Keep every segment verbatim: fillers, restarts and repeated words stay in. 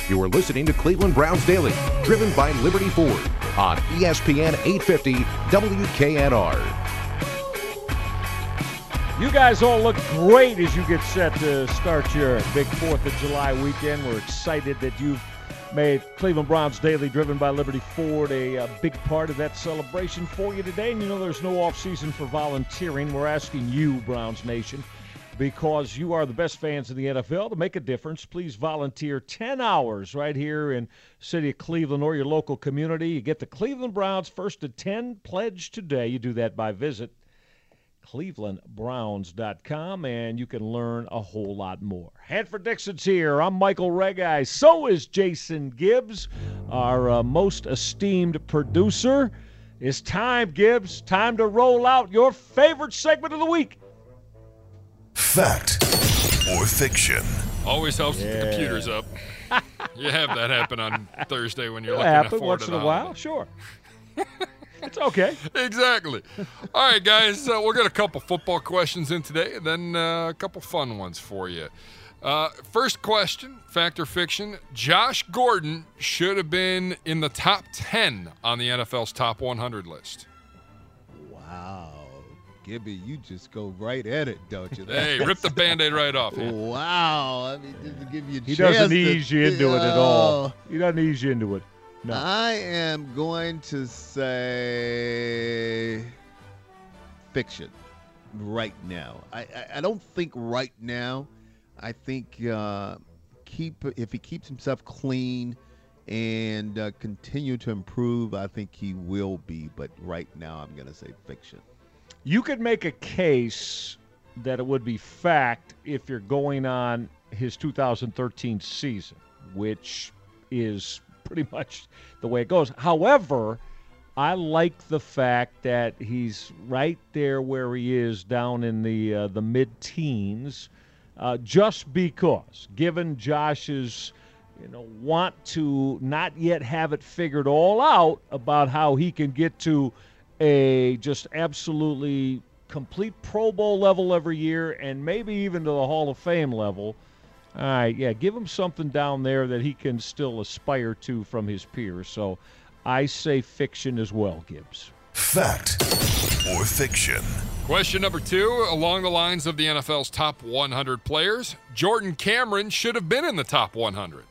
You are listening to Cleveland Browns Daily, driven by Liberty Ford on E S P N eight fifty W K N R. You guys all look great as you get set to start your big fourth of July weekend. We're excited that you've made Cleveland Browns Daily, driven by Liberty Ford, a, a big part of that celebration for you today. And you know there's no off-season for volunteering. We're asking you, Browns Nation, because you are the best fans in the N F L, to make a difference, please volunteer ten hours right here in city of Cleveland or your local community. You get the Cleveland Browns First to ten pledge today. You do that by visit cleveland browns dot com, and you can learn a whole lot more. Hanford Dixon's here. I'm Michael Reggai. So is Jason Gibbs, our uh, most esteemed producer. It's time, Gibbs. Time to roll out your favorite segment of the week. Fact or fiction? Always helps Yeah. with the computers up. You have that happen on Thursday when you're It'll looking at happen Ford once and in a Holiday. while, sure. It's okay. Exactly. All right, guys, uh, we'll get a couple football questions in today, and then uh, a couple fun ones for you. Uh, first question, fact or fiction, Josh Gordon should have been in the top ten on the N F L's top one hundred list. Wow. Gibby, you just go right at it, don't you? Hey, rip the Band-Aid right off. Yeah. Wow. I mean, just to give you a He chance doesn't to- ease you into it at all. Oh. He doesn't ease you into it. No. I am going to say fiction right now. I, I, I don't think right now. I think uh, keep if he keeps himself clean and uh, continue to improve, I think he will be. But right now, I'm going to say fiction. You could make a case that it would be fact if you're going on his two thousand thirteen season, which is pretty much the way it goes. However, I like the fact that he's right there where he is down in the uh, the mid-teens, uh, just because, given Josh's you know want to not yet have it figured all out about how he can get to a just absolutely complete Pro Bowl level every year and maybe even to the Hall of Fame level. All right, yeah, give him something down there that he can still aspire to from his peers. So I say fiction as well, Gibbs. Fact or fiction? Question number two, along the lines of the N F L's top one hundred players, Jordan Cameron should have been in the top one hundred.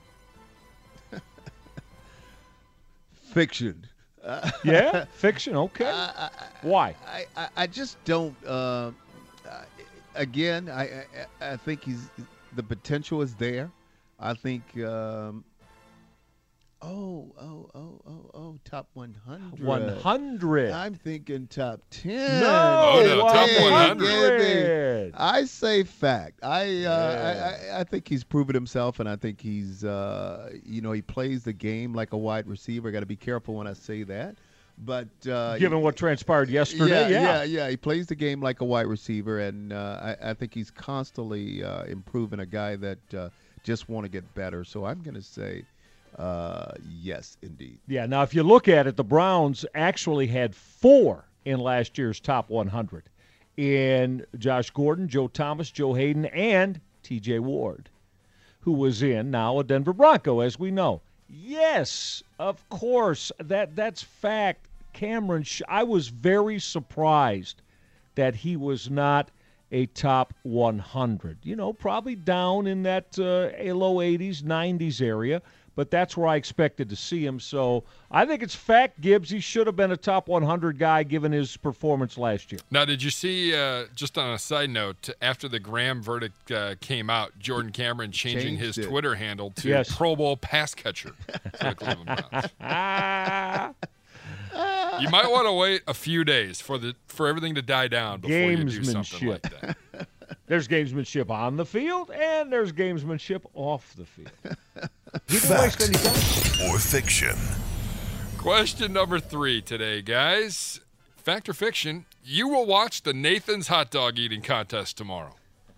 Fiction. Yeah, fiction, okay. I, I, Why? I, I, I just don't. Uh, uh, again, I, I I think he's the potential is there. I think. Um, oh oh oh oh oh! Top one hundred. one hundred. I'm thinking top ten. No, Oh, no, top Hey, one hundred. Gibby. I say fact. I, uh, Yeah. I I I think he's proven himself, and I think he's uh, you know he plays the game like a wide receiver. Got to be careful when I say that, but uh, Given what transpired yesterday, yeah, yeah. yeah, yeah. He plays the game like a wide receiver, and uh, I, I think he's constantly uh, improving. A guy that uh, just want to get better. So I'm going to say uh, yes, indeed. Yeah, now if you look at it, the Browns actually had four in last year's top one hundred. In Josh Gordon, Joe Thomas, Joe Hayden, and T J Ward, who was in now a Denver Bronco, as we know. Yes, of course, that that's fact. Cameron, I was very surprised that he was not a top one hundred. You know, probably down in that uh, low eighties, nineties area, but that's where I expected to see him. So I think it's fact, Gibbs. He should have been a top one hundred guy given his performance last year. Now, did you see, uh, just on a side note, after the Graham verdict uh, came out, Jordan Cameron changing Changed his it. Twitter handle to Yes. Pro Bowl pass catcher for the Cleveland Browns. Ah, You might want to wait a few days for the for everything to die down before you do something like that. there's gamesmanship on the field, and there's gamesmanship off the field. He didn't waste any time. Or fiction? Question number three today, guys. Fact or fiction, you will watch the Nathan's hot dog eating contest tomorrow.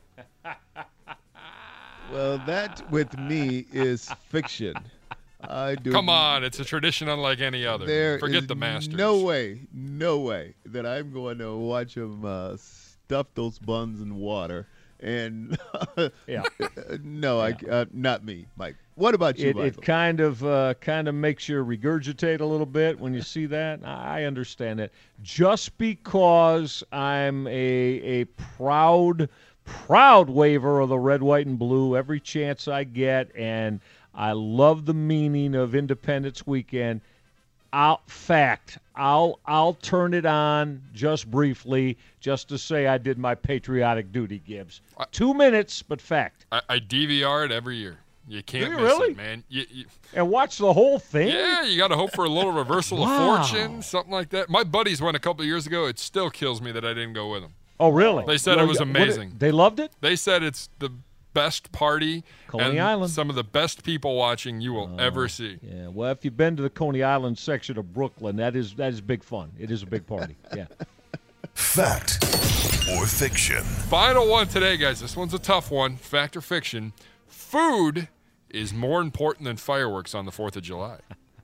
Well, that with me is fiction. I do. Come on, it's a tradition unlike any other. There Forget is the Masters. no way, no way that I'm going to watch him uh, stuff those buns in water. And Yeah. no, I uh, not me, Mike. What about you, It, Michael? it kind of uh, kind of makes you regurgitate a little bit when you see that. I understand that. Just because I'm a a proud proud waver of the red, white, and blue every chance I get, and I love the meaning of Independence Weekend. I'll, fact, I'll I'll turn it on just briefly, just to say I did my patriotic duty, Gibbs. I, Two minutes, but fact. I, I D V R it every year. You can't you miss really? it, man. You, you, And watch the whole thing? yeah, you got to hope for a little reversal Wow. of fortune, something like that. My buddies went a couple of years ago. It still kills me that I didn't go with them. Oh, really? They said it Well, was what- amazing. They loved it? They said it's the best party Coney and Island. some of the best people watching you will ever see. Yeah, well, if you've been to the Coney Island section of Brooklyn, that is that is big fun. It is a big party. Yeah. Fact or fiction? Final one today, guys. This one's a tough one. Fact or fiction? Food is more important than fireworks on the fourth of July.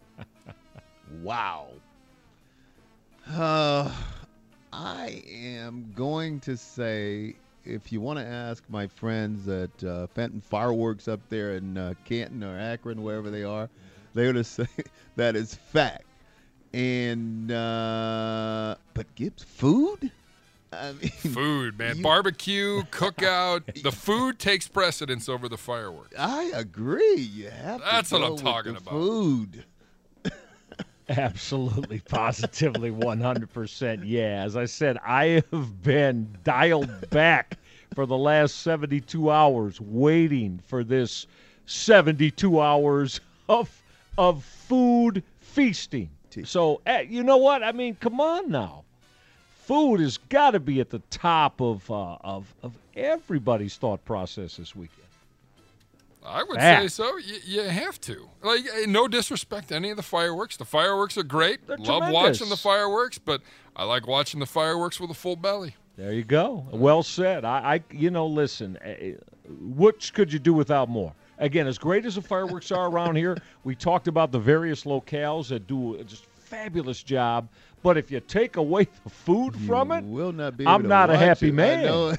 Wow. Uh, I am going to say, if you want to ask my friends at uh, Fenton Fireworks up there in uh, Canton or Akron, wherever they are, they're going to say that is fact. And, uh, but Gibbs, food? I mean, Food, man. you- Barbecue, cookout. The food takes precedence over the fireworks. I agree. You have to That's what go I'm with talking the about. Food. Absolutely, positively, one hundred percent. Yeah, as I said, I have been dialed back for the last seventy-two hours waiting for this seventy-two hours of of food feasting. So, eh, you know what? I mean, come on now. Food has got to be at the top of, uh, of, of everybody's thought process this weekend. I would Fact. say so. You, you have to. Like, eh, no disrespect to any of the fireworks. The fireworks are great. They're Love tremendous. watching the fireworks, but I like watching the fireworks with a full belly. There you go. Well said. I, I you know, listen, eh, which could you do without more? Again, as great as the fireworks are around here, we talked about the various locales that do a just fabulous job. But if you take away the food from You it, will not be I'm able to not a watch happy it. I man. know.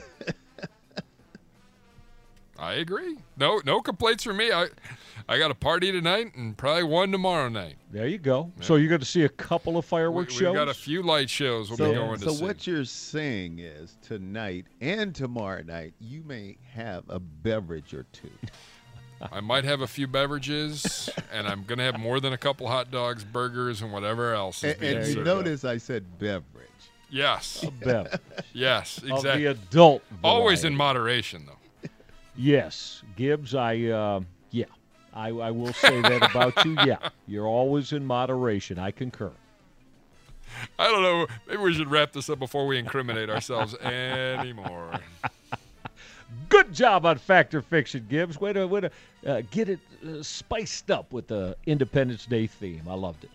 I agree. No, no complaints from me. I, I got a party tonight and probably one tomorrow night. there you go. So you're going to see a couple of We, fireworks we shows? got a few light shows we'll So, be going to so see. what you're saying is tonight and tomorrow night you may have a beverage or two. I might have a few beverages, and I'm going to have more than a couple hot dogs, burgers, and whatever else is And, being and you you served. go. notice I said beverage. Yes, A bev yes, of exactly. the adult Always in variety. moderation, though. Yes. Gibbs, I, uh, yeah. I, I will say that about you. Yeah. You're always in moderation. I concur. I don't know. Maybe we should wrap this up before we incriminate ourselves anymore. Good job on Fact or Fiction, Gibbs. Way to, way to uh, get it uh, spiced up with the Independence Day theme. I loved it.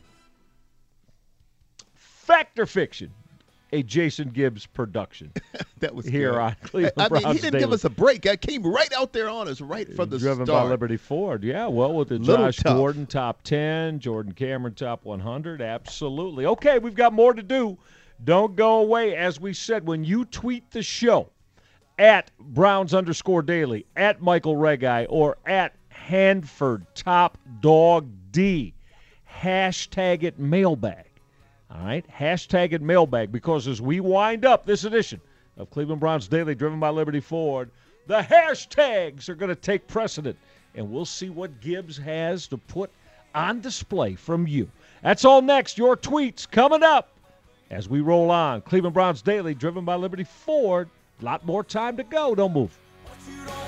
Fact or Fiction, a Jason Gibbs production That was here good. on Cleveland I mean, Browns he didn't Daily. give us a break. I came right out there on us right from the Driven start. by Liberty Ford. Yeah, well, with the Little Josh tough. Gordon top ten, Jordan Cameron top one hundred. Absolutely. Okay, we've got more to do. Don't go away. As we said, when you tweet the show at Browns underscore daily, at Michael Regai, or at Hanford Top Dog D, hashtag it mailbag. All right, hashtag it mailbag, because as we wind up this edition of Cleveland Browns Daily, driven by Liberty Ford, the hashtags are going to take precedent, and we'll see what Gibbs has to put on display from you. That's all next. Your tweets coming up as we roll on. Cleveland Browns Daily, driven by Liberty Ford. A lot more time to go. Don't move. You don't